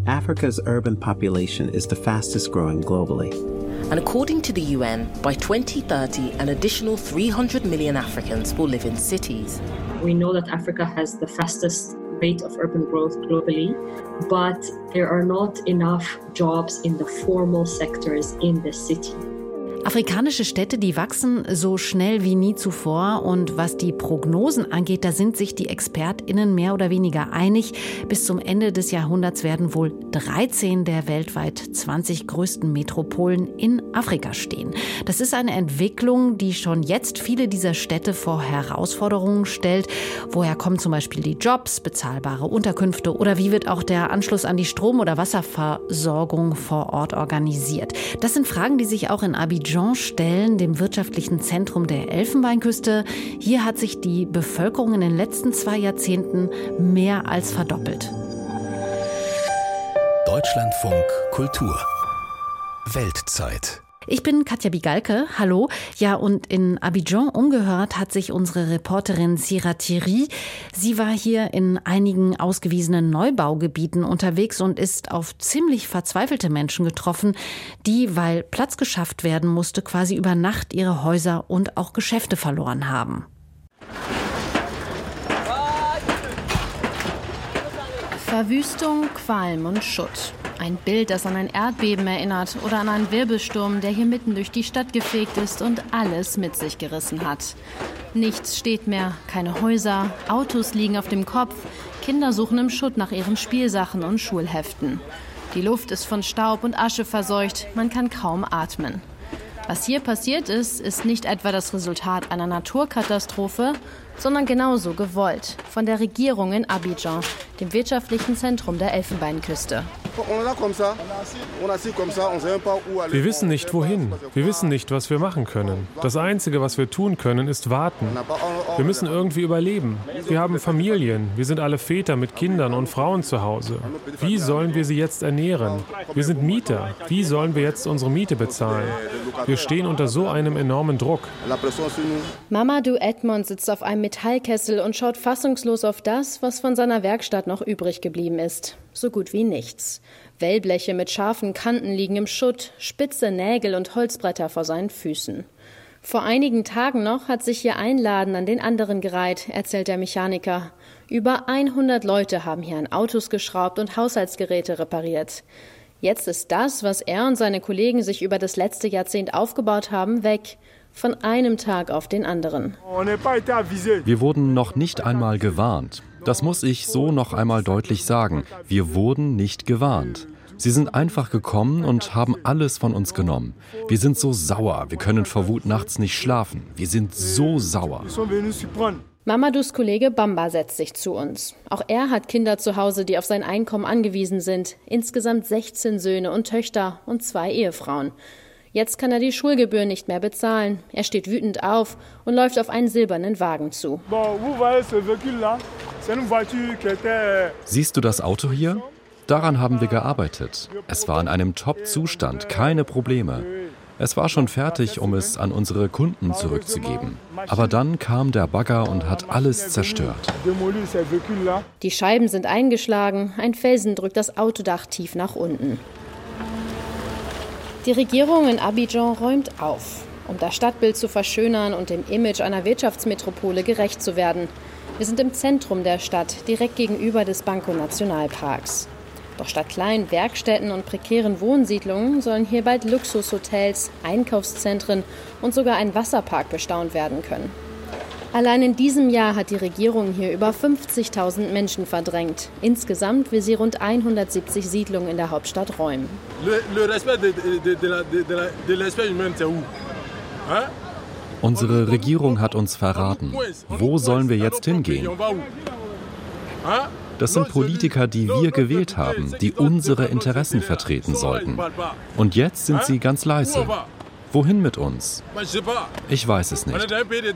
Africa's urban population is the fastest growing globally. And according to the UN, by 2030, an additional 300 million Africans will live in cities. We know that Africa has the fastest rate of urban growth globally, but there are not enough jobs in the formal sectors in the city. Afrikanische Städte, die wachsen so schnell wie nie zuvor. Und was die Prognosen angeht, da sind sich die ExpertInnen mehr oder weniger einig. Bis zum Ende des Jahrhunderts werden wohl 13 der weltweit 20 größten Metropolen in Afrika stehen. Das ist eine Entwicklung, die schon jetzt viele dieser Städte vor Herausforderungen stellt. Woher kommen zum Beispiel die Jobs, bezahlbare Unterkünfte oder wie wird auch der Anschluss an die Strom- oder Wasserversorgung vor Ort organisiert? Das sind Fragen, die sich auch in Abidjan stellen, dem wirtschaftlichen Zentrum der Elfenbeinküste. Hier hat sich die Bevölkerung in den letzten 2 Jahrzehnten mehr als verdoppelt. Deutschlandfunk Kultur Weltzeit. Ich bin Katja Bigalke, hallo. Ja, und in Abidjan umgehört hat sich unsere Reporterin Sira Thierry. Sie war hier in einigen ausgewiesenen Neubaugebieten unterwegs und ist auf ziemlich verzweifelte Menschen getroffen, die, weil Platz geschafft werden musste, quasi über Nacht ihre Häuser und auch Geschäfte verloren haben. Verwüstung, Qualm und Schutt. Ein Bild, das an ein Erdbeben erinnert oder an einen Wirbelsturm, der hier mitten durch die Stadt gefegt ist und alles mit sich gerissen hat. Nichts steht mehr, keine Häuser, Autos liegen auf dem Kopf, Kinder suchen im Schutt nach ihren Spielsachen und Schulheften. Die Luft ist von Staub und Asche verseucht, man kann kaum atmen. Was hier passiert ist, ist nicht etwa das Resultat einer Naturkatastrophe, sondern genauso gewollt von der Regierung in Abidjan, dem wirtschaftlichen Zentrum der Elfenbeinküste. Wir wissen nicht, wohin. Wir wissen nicht, was wir machen können. Das Einzige, was wir tun können, ist warten. Wir müssen irgendwie überleben. Wir haben Familien. Wir sind alle Väter mit Kindern und Frauen zu Hause. Wie sollen wir sie jetzt ernähren? Wir sind Mieter. Wie sollen wir jetzt unsere Miete bezahlen? Wir stehen unter so einem enormen Druck. Mamadou Edmond sitzt auf einem Metallkessel und schaut fassungslos auf das, was von seiner Werkstatt noch übrig geblieben ist. So gut wie nichts. Wellbleche mit scharfen Kanten liegen im Schutt, spitze Nägel und Holzbretter vor seinen Füßen. Vor einigen Tagen noch hat sich hier ein Laden an den anderen gereiht, erzählt der Mechaniker. Über 100 Leute haben hier an Autos geschraubt und Haushaltsgeräte repariert. Jetzt ist das, was er und seine Kollegen sich über das letzte Jahrzehnt aufgebaut haben, weg. Von einem Tag auf den anderen. Wir wurden noch nicht einmal gewarnt. Das muss ich so noch einmal deutlich sagen. Wir wurden nicht gewarnt. Sie sind einfach gekommen und haben alles von uns genommen. Wir sind so sauer. Wir können vor Wut nachts nicht schlafen. Wir sind so sauer. Mamadous Kollege Bamba setzt sich zu uns. Auch er hat Kinder zu Hause, die auf sein Einkommen angewiesen sind. Insgesamt 16 Söhne und Töchter und 2 Ehefrauen. Jetzt kann er die Schulgebühren nicht mehr bezahlen. Er steht wütend auf und läuft auf einen silbernen Wagen zu. Siehst du das Auto hier? Daran haben wir gearbeitet. Es war in einem Top-Zustand, keine Probleme. Es war schon fertig, um es an unsere Kunden zurückzugeben. Aber dann kam der Bagger und hat alles zerstört. Die Scheiben sind eingeschlagen, ein Felsen drückt das Autodach tief nach unten. Die Regierung in Abidjan räumt auf, um das Stadtbild zu verschönern und dem Image einer Wirtschaftsmetropole gerecht zu werden. Wir sind im Zentrum der Stadt, direkt gegenüber des Banko-Nationalparks. Doch statt kleinen Werkstätten und prekären Wohnsiedlungen sollen hier bald Luxushotels, Einkaufszentren und sogar ein Wasserpark bestaunt werden können. Allein in diesem Jahr hat die Regierung hier über 50.000 Menschen verdrängt. Insgesamt will sie rund 170 Siedlungen in der Hauptstadt räumen. Unsere Regierung hat uns verraten. Wo sollen wir jetzt hingehen? Das sind Politiker, die wir gewählt haben, die unsere Interessen vertreten sollten. Und jetzt sind sie ganz leise. Wohin mit uns? Ich weiß es nicht.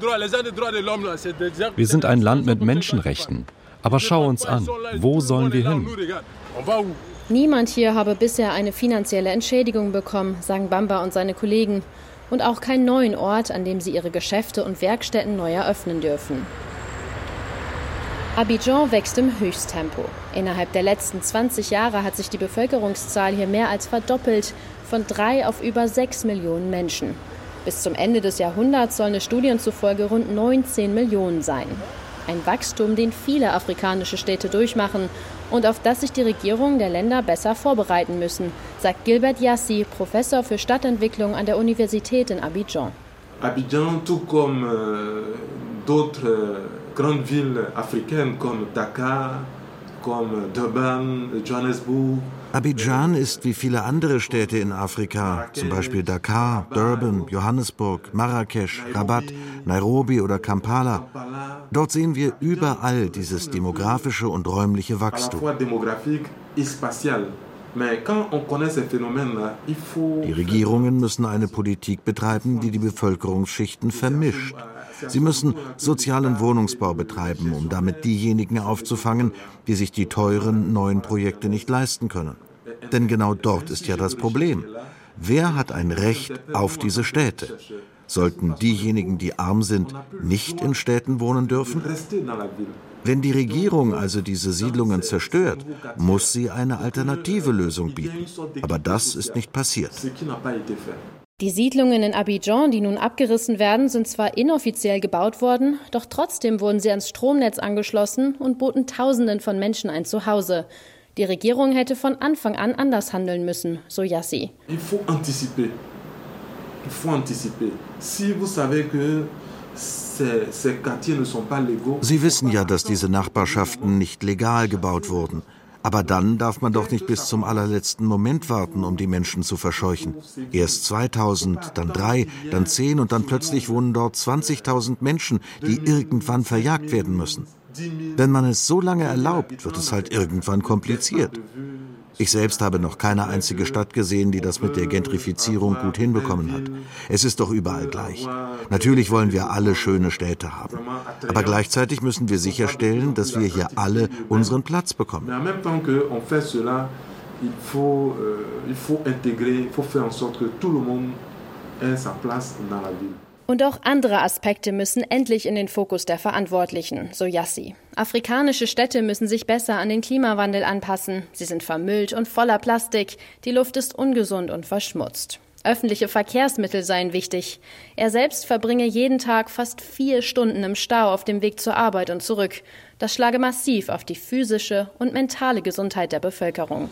Wir sind ein Land mit Menschenrechten. Aber schau uns an. Wo sollen wir hin? Niemand hier habe bisher eine finanzielle Entschädigung bekommen, sagen Bamba und seine Kollegen. Und auch keinen neuen Ort, an dem sie ihre Geschäfte und Werkstätten neu eröffnen dürfen. Abidjan wächst im Höchsttempo. Innerhalb der letzten 20 Jahre hat sich die Bevölkerungszahl hier mehr als verdoppelt, von 3 auf über 6 Millionen Menschen. Bis zum Ende des Jahrhunderts sollen es Studien zufolge rund 19 Millionen sein. Ein Wachstum, den viele afrikanische Städte durchmachen und auf das sich die Regierungen der Länder besser vorbereiten müssen, sagt Gilbert Yassi, Professor für Stadtentwicklung an der Universität in Abidjan. Abidjan, tout comme d'autres grandes villes africaines comme Dakar, comme Durban, Johannesburg. Abidjan ist wie viele andere Städte in Afrika, zum Beispiel Dakar, Durban, Johannesburg, Marrakesch, Rabat, Nairobi oder Kampala. Dort sehen wir überall dieses demografische und räumliche Wachstum. Die Regierungen müssen eine Politik betreiben, die die Bevölkerungsschichten vermischt. Sie müssen sozialen Wohnungsbau betreiben, um damit diejenigen aufzufangen, die sich die teuren neuen Projekte nicht leisten können. Denn genau dort ist ja das Problem. Wer hat ein Recht auf diese Städte? Sollten diejenigen, die arm sind, nicht in Städten wohnen dürfen? Wenn die Regierung also diese Siedlungen zerstört, muss sie eine alternative Lösung bieten. Aber das ist nicht passiert. Die Siedlungen in Abidjan, die nun abgerissen werden, sind zwar inoffiziell gebaut worden, doch trotzdem wurden sie ans Stromnetz angeschlossen und boten Tausenden von Menschen ein Zuhause. Die Regierung hätte von Anfang an anders handeln müssen, so Yassi. Sie wissen ja, dass diese Nachbarschaften nicht legal gebaut wurden. Aber dann darf man doch nicht bis zum allerletzten Moment warten, um die Menschen zu verscheuchen. Erst 2000, dann 3, dann 10 und dann plötzlich wohnen dort 20.000 Menschen, die irgendwann verjagt werden müssen. Wenn man es so lange erlaubt, wird es halt irgendwann kompliziert. Ich selbst habe noch keine einzige Stadt gesehen, die das mit der Gentrifizierung gut hinbekommen hat. Es ist doch überall gleich. Natürlich wollen wir alle schöne Städte haben. Aber gleichzeitig müssen wir sicherstellen, dass wir hier alle unseren Platz bekommen. Und auch andere Aspekte müssen endlich in den Fokus der Verantwortlichen, so Yassi. Afrikanische Städte müssen sich besser an den Klimawandel anpassen. Sie sind vermüllt und voller Plastik. Die Luft ist ungesund und verschmutzt. Öffentliche Verkehrsmittel seien wichtig. Er selbst verbringe jeden Tag fast 4 Stunden im Stau auf dem Weg zur Arbeit und zurück. Das schlage massiv auf die physische und mentale Gesundheit der Bevölkerung.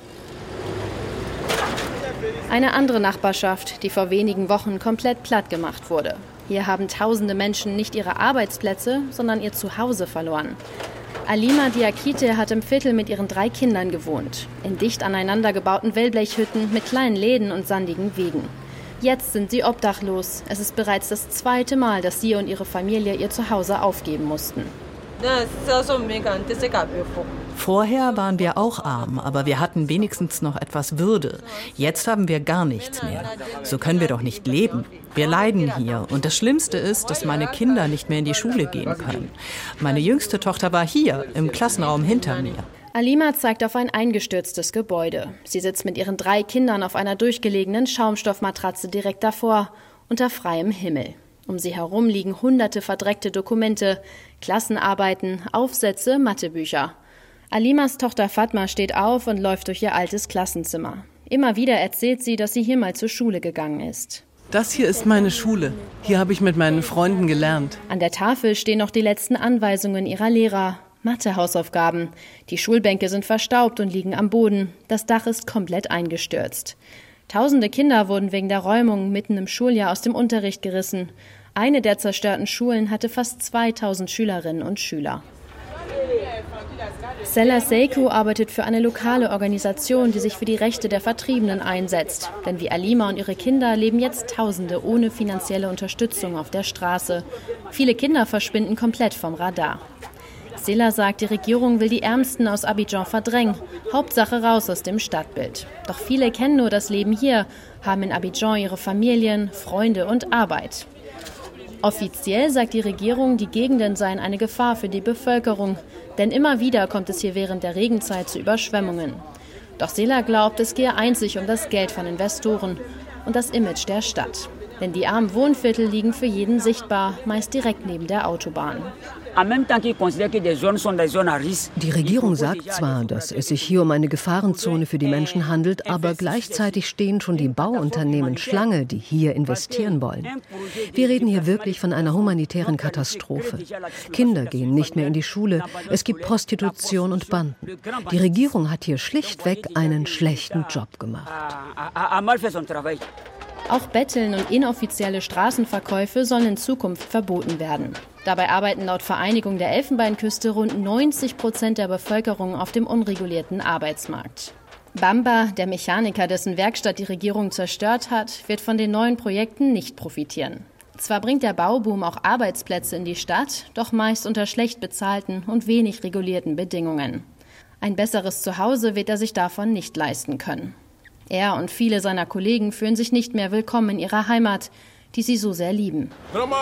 Eine andere Nachbarschaft, die vor wenigen Wochen komplett plattgemacht wurde. Hier haben tausende Menschen nicht ihre Arbeitsplätze, sondern ihr Zuhause verloren. Alima Diakite hat im Viertel mit ihren 3 Kindern gewohnt. In dicht aneinander gebauten Wellblechhütten mit kleinen Läden und sandigen Wegen. Jetzt sind sie obdachlos. Es ist bereits das 2. Mal, dass sie und ihre Familie ihr Zuhause aufgeben mussten. Vorher waren wir auch arm, aber wir hatten wenigstens noch etwas Würde. Jetzt haben wir gar nichts mehr. So können wir doch nicht leben. Wir leiden hier. Und das Schlimmste ist, dass meine Kinder nicht mehr in die Schule gehen können. Meine jüngste Tochter war hier, im Klassenraum hinter mir. Alima zeigt auf ein eingestürztes Gebäude. Sie sitzt mit ihren 3 Kindern auf einer durchgelegenen Schaumstoffmatratze direkt davor, unter freiem Himmel. Um sie herum liegen hunderte verdreckte Dokumente, Klassenarbeiten, Aufsätze, Mathebücher. Alimas Tochter Fatma steht auf und läuft durch ihr altes Klassenzimmer. Immer wieder erzählt sie, dass sie hier mal zur Schule gegangen ist. Das hier ist meine Schule. Hier habe ich mit meinen Freunden gelernt. An der Tafel stehen noch die letzten Anweisungen ihrer Lehrer. Mathe-Hausaufgaben. Die Schulbänke sind verstaubt und liegen am Boden. Das Dach ist komplett eingestürzt. Tausende Kinder wurden wegen der Räumung mitten im Schuljahr aus dem Unterricht gerissen. Eine der zerstörten Schulen hatte fast 2000 Schülerinnen und Schüler. Sela Seiku arbeitet für eine lokale Organisation, die sich für die Rechte der Vertriebenen einsetzt. Denn wie Alima und ihre Kinder leben jetzt Tausende ohne finanzielle Unterstützung auf der Straße. Viele Kinder verschwinden komplett vom Radar. Sela sagt, die Regierung will die Ärmsten aus Abidjan verdrängen. Hauptsache raus aus dem Stadtbild. Doch viele kennen nur das Leben hier, haben in Abidjan ihre Familien, Freunde und Arbeit. Offiziell sagt die Regierung, die Gegenden seien eine Gefahr für die Bevölkerung. Denn immer wieder kommt es hier während der Regenzeit zu Überschwemmungen. Doch Sela glaubt, es gehe einzig um das Geld von Investoren und das Image der Stadt. Denn die armen Wohnviertel liegen für jeden sichtbar, meist direkt neben der Autobahn. Die Regierung sagt zwar, dass es sich hier um eine Gefahrenzone für die Menschen handelt, aber gleichzeitig stehen schon die Bauunternehmen Schlange, die hier investieren wollen. Wir reden hier wirklich von einer humanitären Katastrophe. Kinder gehen nicht mehr in die Schule, es gibt Prostitution und Banden. Die Regierung hat hier schlichtweg einen schlechten Job gemacht. Auch Betteln und inoffizielle Straßenverkäufe sollen in Zukunft verboten werden. Dabei arbeiten laut Vereinigung der Elfenbeinküste rund 90% der Bevölkerung auf dem unregulierten Arbeitsmarkt. Bamba, der Mechaniker, dessen Werkstatt die Regierung zerstört hat, wird von den neuen Projekten nicht profitieren. Zwar bringt der Bauboom auch Arbeitsplätze in die Stadt, doch meist unter schlecht bezahlten und wenig regulierten Bedingungen. Ein besseres Zuhause wird er sich davon nicht leisten können. Er und viele seiner Kollegen fühlen sich nicht mehr willkommen in ihrer Heimat, die sie so sehr lieben.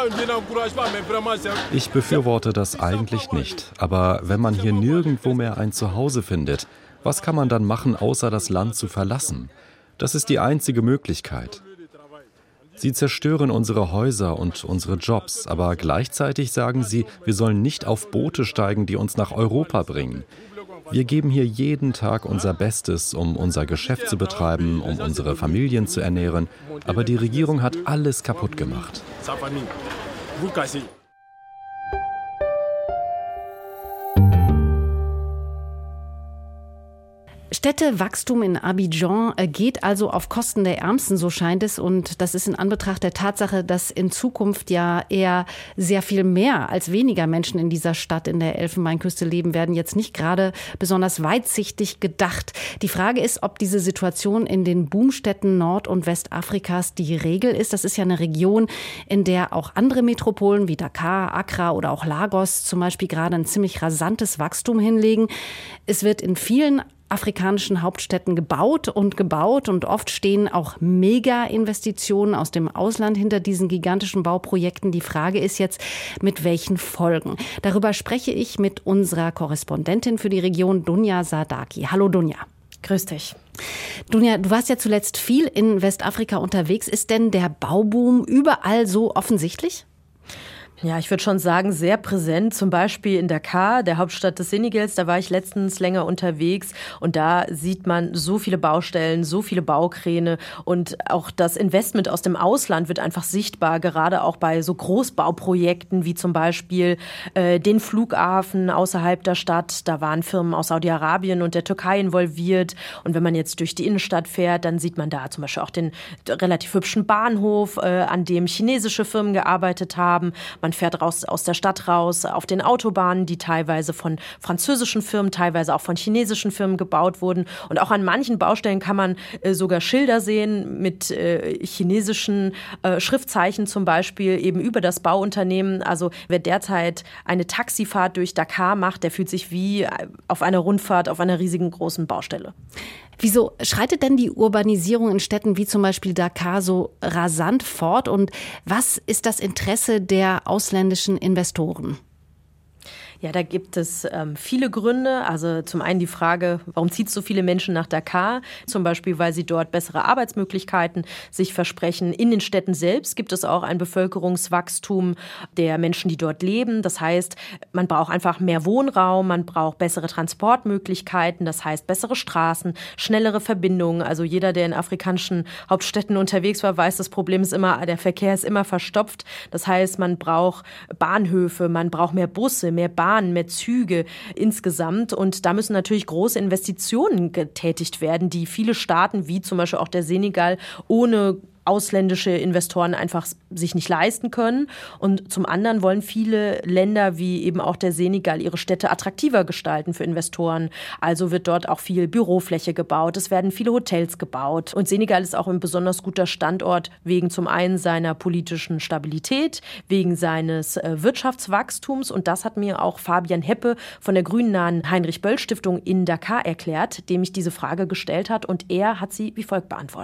Ich befürworte das eigentlich nicht. Aber wenn man hier nirgendwo mehr ein Zuhause findet, was kann man dann machen, außer das Land zu verlassen? Das ist die einzige Möglichkeit. Sie zerstören unsere Häuser und unsere Jobs, aber gleichzeitig sagen sie, wir sollen nicht auf Boote steigen, die uns nach Europa bringen. Wir geben hier jeden Tag unser Bestes, um unser Geschäft zu betreiben, um unsere Familien zu ernähren. Aber die Regierung hat alles kaputt gemacht. Städtewachstum in Abidjan geht also auf Kosten der Ärmsten, so scheint es. Und das ist in Anbetracht der Tatsache, dass in Zukunft ja eher sehr viel mehr als weniger Menschen in dieser Stadt in der Elfenbeinküste leben werden, jetzt nicht gerade besonders weitsichtig gedacht. Die Frage ist, ob diese Situation in den Boomstädten Nord- und Westafrikas die Regel ist. Das ist ja eine Region, in der auch andere Metropolen wie Dakar, Accra oder auch Lagos zum Beispiel gerade ein ziemlich rasantes Wachstum hinlegen. Es wird in vielen afrikanischen Hauptstädten gebaut und oft stehen auch Mega-Investitionen aus dem Ausland hinter diesen gigantischen Bauprojekten. Die Frage ist jetzt, mit welchen Folgen? Darüber spreche ich mit unserer Korrespondentin für die Region, Dunja Sadaki. Hallo Dunja. Grüß dich. Dunja, du warst ja zuletzt viel in Westafrika unterwegs. Ist denn der Bauboom überall so offensichtlich? Ja, ich würde schon sagen, sehr präsent, zum Beispiel in Dakar, der Hauptstadt des Senegals. Da war ich letztens länger unterwegs und da sieht man so viele Baustellen, so viele Baukräne und auch das Investment aus dem Ausland wird einfach sichtbar, gerade auch bei so Großbauprojekten wie zum Beispiel den Flughafen außerhalb der Stadt. Da waren Firmen aus Saudi-Arabien und der Türkei involviert und wenn man jetzt durch die Innenstadt fährt, dann sieht man da zum Beispiel auch den relativ hübschen Bahnhof, an dem chinesische Firmen gearbeitet haben. Man fährt aus der Stadt raus auf den Autobahnen, die teilweise von französischen Firmen, teilweise auch von chinesischen Firmen gebaut wurden. Und auch an manchen Baustellen kann man sogar Schilder sehen mit chinesischen Schriftzeichen zum Beispiel eben über das Bauunternehmen. Also wer derzeit eine Taxifahrt durch Dakar macht, der fühlt sich wie auf einer Rundfahrt auf einer riesigen großen Baustelle. Wieso schreitet denn die Urbanisierung in Städten wie zum Beispiel Dakar so rasant fort? Und was ist das Interesse der ausländischen Investoren? Ja, da gibt es viele Gründe. Also zum einen die Frage, warum zieht so viele Menschen nach Dakar? Zum Beispiel, weil sie dort bessere Arbeitsmöglichkeiten sich versprechen. In den Städten selbst gibt es auch ein Bevölkerungswachstum der Menschen, die dort leben. Das heißt, man braucht einfach mehr Wohnraum, man braucht bessere Transportmöglichkeiten, das heißt bessere Straßen, schnellere Verbindungen. Also jeder, der in afrikanischen Hauptstädten unterwegs war, weiß, das Problem ist immer, der Verkehr ist immer verstopft. Das heißt, man braucht Bahnhöfe, man braucht mehr Busse, mehr Bahnen, mehr Züge insgesamt. Und da müssen natürlich große Investitionen getätigt werden, die viele Staaten, wie zum Beispiel auch der Senegal, ohne ausländische Investoren einfach sich nicht leisten können. Und zum anderen wollen viele Länder, wie eben auch der Senegal, ihre Städte attraktiver gestalten für Investoren. Also wird dort auch viel Bürofläche gebaut. Es werden viele Hotels gebaut. Und Senegal ist auch ein besonders guter Standort wegen zum einen seiner politischen Stabilität, wegen seines Wirtschaftswachstums. Und das hat mir auch Fabian Heppe von der grünnahen Heinrich-Böll-Stiftung in Dakar erklärt, dem ich diese Frage gestellt hat. Und er hat sie wie folgt beantwortet.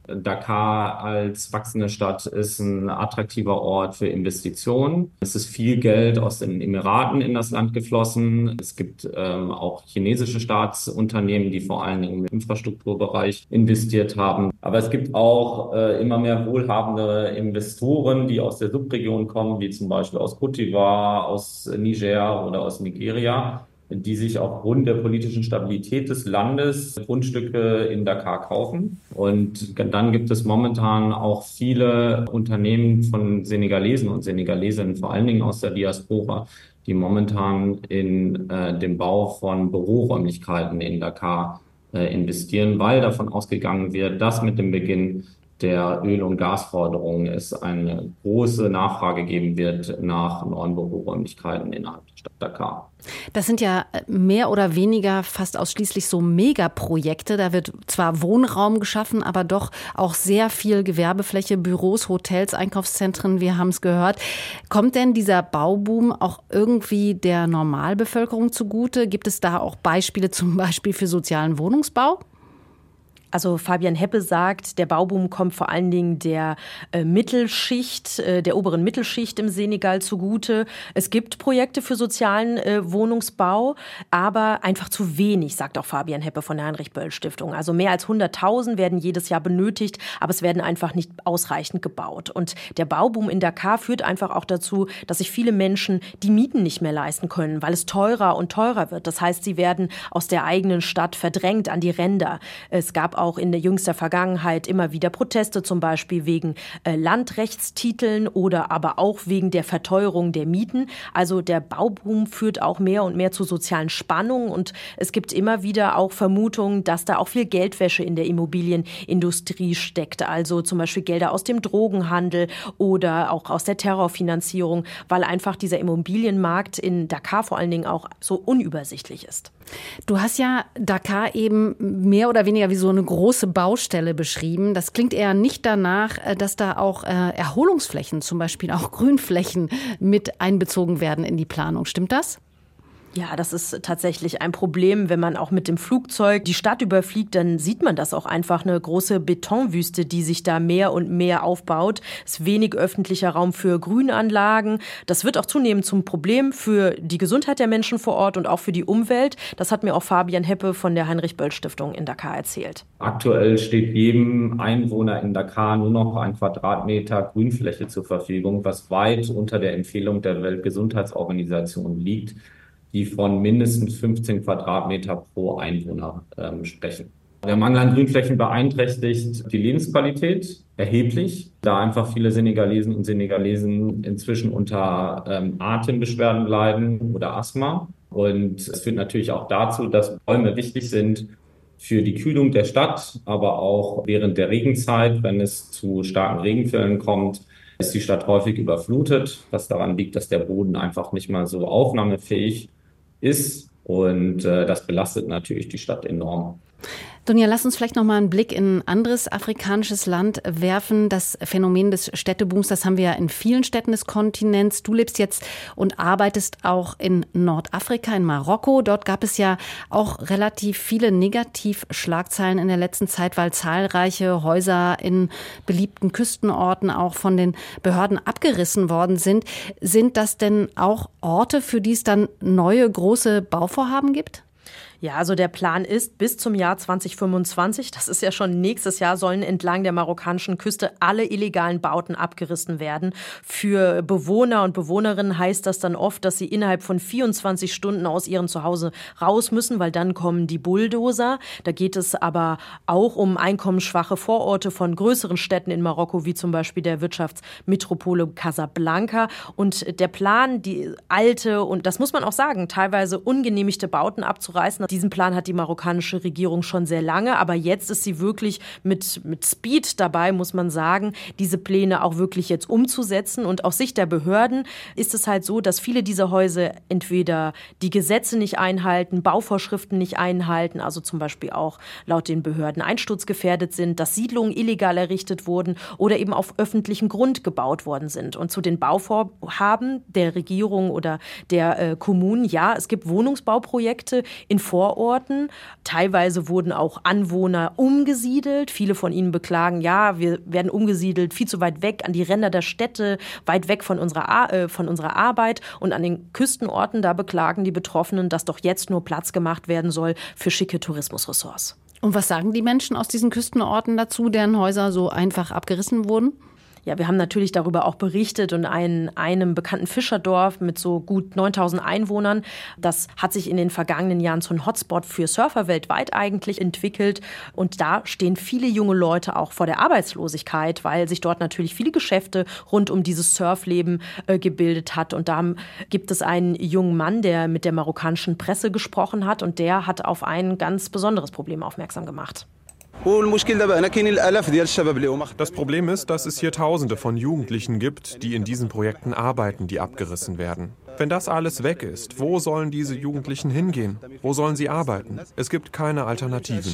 Dakar als wachsende Stadt ist ein attraktiver Ort für Investitionen. Es ist viel Geld aus den Emiraten in das Land geflossen. Es gibt auch chinesische Staatsunternehmen, die vor allem im Infrastrukturbereich investiert haben. Aber es gibt auch immer mehr wohlhabende Investoren, die aus der Subregion kommen, wie zum Beispiel aus Côte d'Ivoire, aus Niger oder aus Nigeria, die sich aufgrund der politischen Stabilität des Landes Grundstücke in Dakar kaufen. Und dann gibt es momentan auch viele Unternehmen von Senegalesen und Senegalesinnen, vor allen Dingen aus der Diaspora, die momentan in den Bau von Büroräumlichkeiten in Dakar investieren, weil davon ausgegangen wird, dass mit dem Beginn der Öl- und Gasförderung es eine große Nachfrage geben wird nach neuen Büroräumlichkeiten innerhalb der Stadt Dakar. Das sind ja mehr oder weniger fast ausschließlich so Megaprojekte. Da wird zwar Wohnraum geschaffen, aber doch auch sehr viel Gewerbefläche, Büros, Hotels, Einkaufszentren, wir haben es gehört. Kommt denn dieser Bauboom auch irgendwie der Normalbevölkerung zugute? Gibt es da auch Beispiele zum Beispiel für sozialen Wohnungsbau? Also Fabian Heppe sagt, der Bauboom kommt vor allen Dingen der Mittelschicht, der oberen Mittelschicht im Senegal zugute. Es gibt Projekte für sozialen Wohnungsbau, aber einfach zu wenig, sagt auch Fabian Heppe von der Heinrich-Böll-Stiftung. Also mehr als 100.000 werden jedes Jahr benötigt, aber es werden einfach nicht ausreichend gebaut. Und der Bauboom in Dakar führt einfach auch dazu, dass sich viele Menschen die Mieten nicht mehr leisten können, weil es teurer und teurer wird. Das heißt, sie werden aus der eigenen Stadt verdrängt an die Ränder. Es gab auch in der jüngster Vergangenheit immer wieder Proteste, zum Beispiel wegen Landrechtstiteln oder aber auch wegen der Verteuerung der Mieten. Also der Bauboom führt auch mehr und mehr zu sozialen Spannungen und es gibt immer wieder auch Vermutungen, dass da auch viel Geldwäsche in der Immobilienindustrie steckt. Also zum Beispiel Gelder aus dem Drogenhandel oder auch aus der Terrorfinanzierung, weil einfach dieser Immobilienmarkt in Dakar vor allen Dingen auch so unübersichtlich ist. Du hast ja Dakar eben mehr oder weniger wie so eine große Baustelle beschrieben. Das klingt eher nicht danach, dass da auch Erholungsflächen, zum Beispiel auch Grünflächen, mit einbezogen werden in die Planung. Stimmt das? Ja, das ist tatsächlich ein Problem. Wenn man auch mit dem Flugzeug die Stadt überfliegt, dann sieht man das auch einfach, eine große Betonwüste, die sich da mehr und mehr aufbaut. Es ist wenig öffentlicher Raum für Grünanlagen. Das wird auch zunehmend zum Problem für die Gesundheit der Menschen vor Ort und auch für die Umwelt. Das hat mir auch Fabian Heppe von der Heinrich-Böll-Stiftung in Dakar erzählt. Aktuell steht jedem Einwohner in Dakar nur noch 1 Quadratmeter Grünfläche zur Verfügung, was weit unter der Empfehlung der Weltgesundheitsorganisation liegt, die von mindestens 15 Quadratmeter pro Einwohner sprechen. Der Mangel an Grünflächen beeinträchtigt die Lebensqualität erheblich, da einfach viele Senegalesen und Senegalesen inzwischen unter Atembeschwerden leiden oder Asthma. Und es führt natürlich auch dazu, dass Bäume wichtig sind für die Kühlung der Stadt, aber auch während der Regenzeit, wenn es zu starken Regenfällen kommt, ist die Stadt häufig überflutet, was daran liegt, dass der Boden einfach nicht mal so aufnahmefähig ist und das belastet natürlich die Stadt enorm. Dunja, lass uns vielleicht noch mal einen Blick in ein anderes afrikanisches Land werfen. Das Phänomen des Städtebooms, das haben wir ja in vielen Städten des Kontinents. Du lebst jetzt und arbeitest auch in Nordafrika, in Marokko. Dort gab es ja auch relativ viele Negativschlagzeilen in der letzten Zeit, weil zahlreiche Häuser in beliebten Küstenorten auch von den Behörden abgerissen worden sind. Sind das denn auch Orte, für die es dann neue große Bauvorhaben gibt? Ja, also der Plan ist, bis zum Jahr 2025, das ist ja schon nächstes Jahr, sollen entlang der marokkanischen Küste alle illegalen Bauten abgerissen werden. Für Bewohner und Bewohnerinnen heißt das dann oft, dass sie innerhalb von 24 Stunden aus ihrem Zuhause raus müssen, weil dann kommen die Bulldozer. Da geht es aber auch um einkommensschwache Vororte von größeren Städten in Marokko, wie zum Beispiel der Wirtschaftsmetropole Casablanca. Und der Plan, die alte und, das muss man auch sagen, teilweise ungenehmigte Bauten abzureißen, diesen Plan hat die marokkanische Regierung schon sehr lange, aber jetzt ist sie wirklich mit Speed dabei, muss man sagen, diese Pläne auch wirklich jetzt umzusetzen. Und aus Sicht der Behörden ist es halt so, dass viele dieser Häuser entweder die Gesetze nicht einhalten, Bauvorschriften nicht einhalten, also zum Beispiel auch laut den Behörden einsturzgefährdet sind, dass Siedlungen illegal errichtet wurden oder eben auf öffentlichem Grund gebaut worden sind. Und zu den Bauvorhaben der Regierung oder der Kommunen, ja, es gibt Wohnungsbauprojekte in Vororten, Vororten. Teilweise wurden auch Anwohner umgesiedelt. Viele von ihnen beklagen, ja, wir werden umgesiedelt viel zu weit weg an die Ränder der Städte, weit weg von unserer Arbeit. Und an den Küstenorten, da beklagen die Betroffenen, dass doch jetzt nur Platz gemacht werden soll für schicke Tourismusressorts. Und was sagen die Menschen aus diesen Küstenorten dazu, deren Häuser so einfach abgerissen wurden? Ja, wir haben natürlich darüber auch berichtet und einem bekannten Fischerdorf mit so gut 9.000 Einwohnern. Das hat sich in den vergangenen Jahren zu einem Hotspot für Surfer weltweit eigentlich entwickelt. Und da stehen viele junge Leute auch vor der Arbeitslosigkeit, weil sich dort natürlich viele Geschäfte rund um dieses Surfleben gebildet hat. Und da gibt es einen jungen Mann, der mit der marokkanischen Presse gesprochen hat. Und der hat auf ein ganz besonderes Problem aufmerksam gemacht. Das Problem ist, dass es hier Tausende von Jugendlichen gibt, die in diesen Projekten arbeiten, die abgerissen werden. Wenn das alles weg ist, wo sollen diese Jugendlichen hingehen? Wo sollen sie arbeiten? Es gibt keine Alternativen.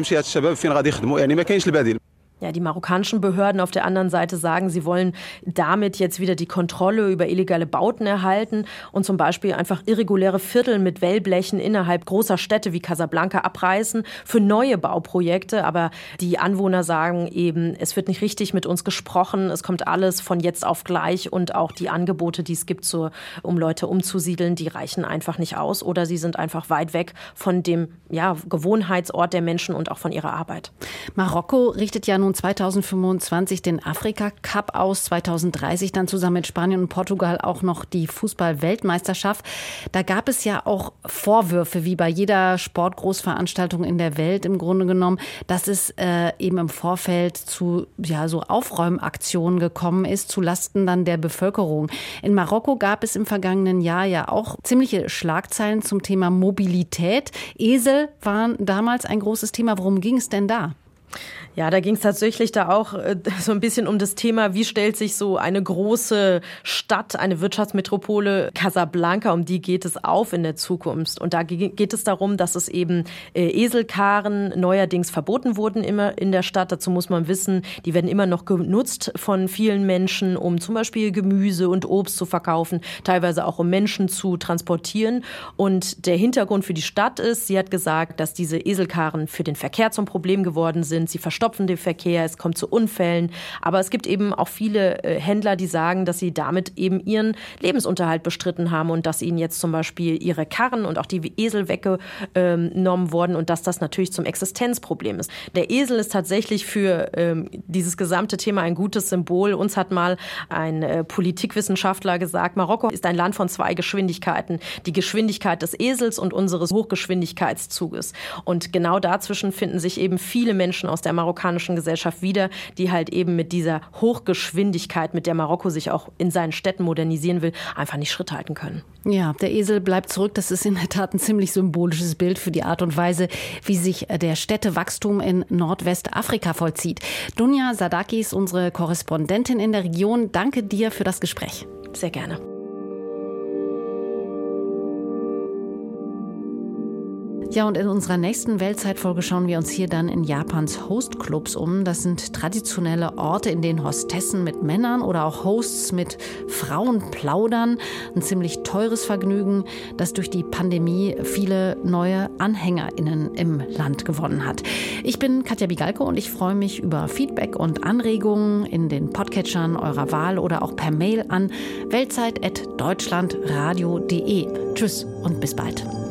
Ja, die marokkanischen Behörden auf der anderen Seite sagen, sie wollen damit jetzt wieder die Kontrolle über illegale Bauten erhalten und zum Beispiel einfach irreguläre Viertel mit Wellblechen innerhalb großer Städte wie Casablanca abreißen für neue Bauprojekte. Aber die Anwohner sagen eben, es wird nicht richtig mit uns gesprochen, es kommt alles von jetzt auf gleich und auch die Angebote, die es gibt, um Leute umzusiedeln, die reichen einfach nicht aus oder sie sind einfach weit weg von dem Gewohnheitsort der Menschen und auch von ihrer Arbeit. Marokko richtet ja nun 2025 den Afrika-Cup aus, 2030 dann zusammen mit Spanien und Portugal auch noch die Fußball-Weltmeisterschaft. Da gab es ja auch Vorwürfe, wie bei jeder Sportgroßveranstaltung in der Welt im Grunde genommen, dass es eben im Vorfeld zu so Aufräumaktionen gekommen ist, zulasten dann der Bevölkerung. In Marokko gab es im vergangenen Jahr ja auch ziemliche Schlagzeilen zum Thema Mobilität. Esel waren damals ein großes Thema. Worum ging es denn da? Ja, da ging es tatsächlich da auch so ein bisschen um das Thema, wie stellt sich so eine große Stadt, eine Wirtschaftsmetropole Casablanca, um die geht es auf in der Zukunft. Und da geht es darum, dass es eben Eselkarren neuerdings verboten wurden immer in der Stadt. Dazu muss man wissen, die werden immer noch genutzt von vielen Menschen, um zum Beispiel Gemüse und Obst zu verkaufen, teilweise auch um Menschen zu transportieren. Und der Hintergrund für die Stadt ist, sie hat gesagt, dass diese Eselkarren für den Verkehr zum Problem geworden sind. Sie verstopfen den Verkehr, es kommt zu Unfällen. Aber es gibt eben auch viele Händler, die sagen, dass sie damit eben ihren Lebensunterhalt bestritten haben und dass ihnen jetzt zum Beispiel ihre Karren und auch die Esel weggenommen wurden und dass das natürlich zum Existenzproblem ist. Der Esel ist tatsächlich für dieses gesamte Thema ein gutes Symbol. Uns hat mal ein Politikwissenschaftler gesagt, Marokko ist ein Land von 2 Geschwindigkeiten. Die Geschwindigkeit des Esels und unseres Hochgeschwindigkeitszuges. Und genau dazwischen finden sich eben viele Menschen aus der marokkanischen Gesellschaft wieder, die halt eben mit dieser Hochgeschwindigkeit, mit der Marokko sich auch in seinen Städten modernisieren will, einfach nicht Schritt halten können. Ja, der Esel bleibt zurück. Das ist in der Tat ein ziemlich symbolisches Bild für die Art und Weise, wie sich der Städtewachstum in Nordwestafrika vollzieht. Dunja Sadaki ist unsere Korrespondentin in der Region. Danke dir für das Gespräch. Sehr gerne. Ja, und in unserer nächsten Weltzeitfolge schauen wir uns hier dann in Japans Hostclubs um. Das sind traditionelle Orte, in denen Hostessen mit Männern oder auch Hosts mit Frauen plaudern. Ein ziemlich teures Vergnügen, das durch die Pandemie viele neue AnhängerInnen im Land gewonnen hat. Ich bin Katja Bigalko und ich freue mich über Feedback und Anregungen in den Podcatchern eurer Wahl oder auch per Mail an weltzeit@deutschlandradio.de. Tschüss und bis bald.